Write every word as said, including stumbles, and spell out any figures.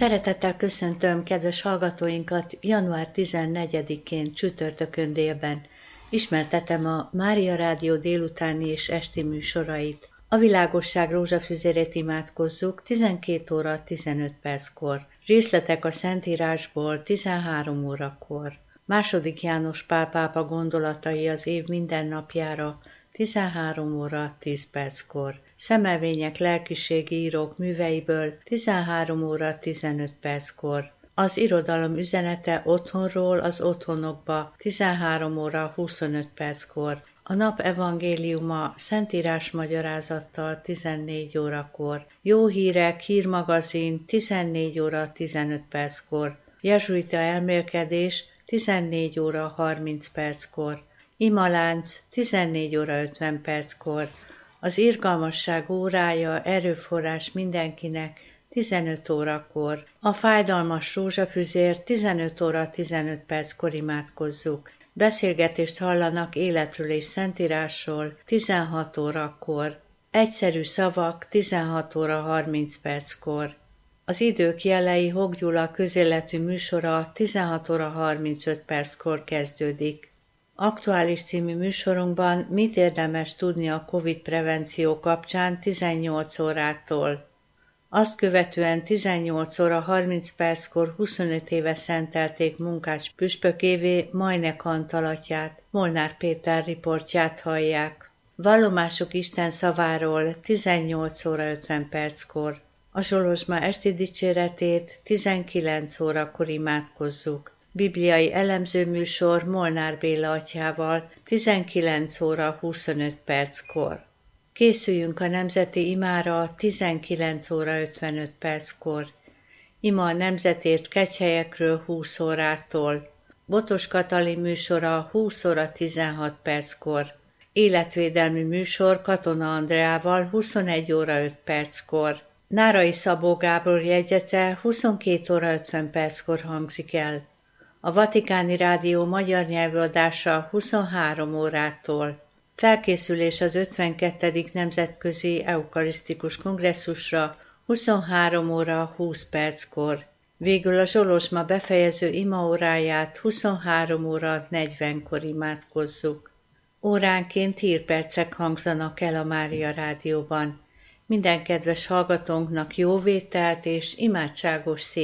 Szeretettel köszöntöm kedves hallgatóinkat január tizennegyedikén csütörtökön délben. Ismertetem a Mária Rádió délutáni és esti műsorait. A világosság rózsafüzérét imádkozzuk tizenkét óra tizenöt perckor. Részletek a Szentírásból tizenhárom órakor. Második János Pál pápa gondolatai az év minden napjára tizenhárom óra tíz perckor. Szemelvények lelkiségi írók műveiből tizenhárom óra tizenöt perckor. Az irodalom üzenete otthonról az otthonokba tizenhárom óra huszonöt perckor. A nap evangéliuma Szentírás magyarázattal tizennégy órakor. Jó hírek, hírmagazin tizennégy óra tizenöt perckor. Jezsuita elmélkedés tizennégy óra harminc perckor. Imalánc tizennégy óra ötven perckor. Az irgalmasság órája, erőforrás mindenkinek tizenöt órakor. A fájdalmas rózsafüzér tizenöt óra tizenöt perckor imádkozzuk. Beszélgetést hallanak életről és Szentírásról tizenhat órakor. Egyszerű szavak tizenhat óra harminc perckor. Az idők jelei Hok Gyula közéletű műsora tizenhat óra harmincöt perckor kezdődik. Aktuális című műsorunkban mit érdemes tudni a Covid prevenció kapcsán tizennyolc órától. Azt követően tizennyolc óra harminc perckor huszonöt éve szentelték Munkács püspökévé Majnek Antalatját, Molnár Péter riportját hallják. Vallomások Isten szaváról tizennyolc óra ötven perckor. A Zsolozsma esti dicséretét tizenkilenc órakor imádkozzuk. Bibliai elemző műsor Molnár Béla atyával tizenkilenc óra huszonöt perckor. Készüljünk a nemzeti imára tizenkilenc óra ötvenöt perckor. Ima a nemzetért kegyhelyekről húsz órától. Botos Katalin műsora húsz óra tizenhat perckor. Életvédelmi műsor Katona Andreával huszonegy óra öt perckor. Nárai Szabó Gábor jegyzete huszonkét óra ötven perckor hangzik el. A Vatikáni Rádió magyar nyelvű adása huszonhárom órától. Felkészülés az ötvenkettedik Nemzetközi Eukarisztikus Kongresszusra huszonhárom óra húsz perckor. Végül a Zsolozsma befejező imaóráját huszonhárom óra negyvenkor imádkozzuk. Óránként hírpercek hangzanak el a Mária Rádióban. Minden kedves hallgatónknak jó vételt és imádságos szép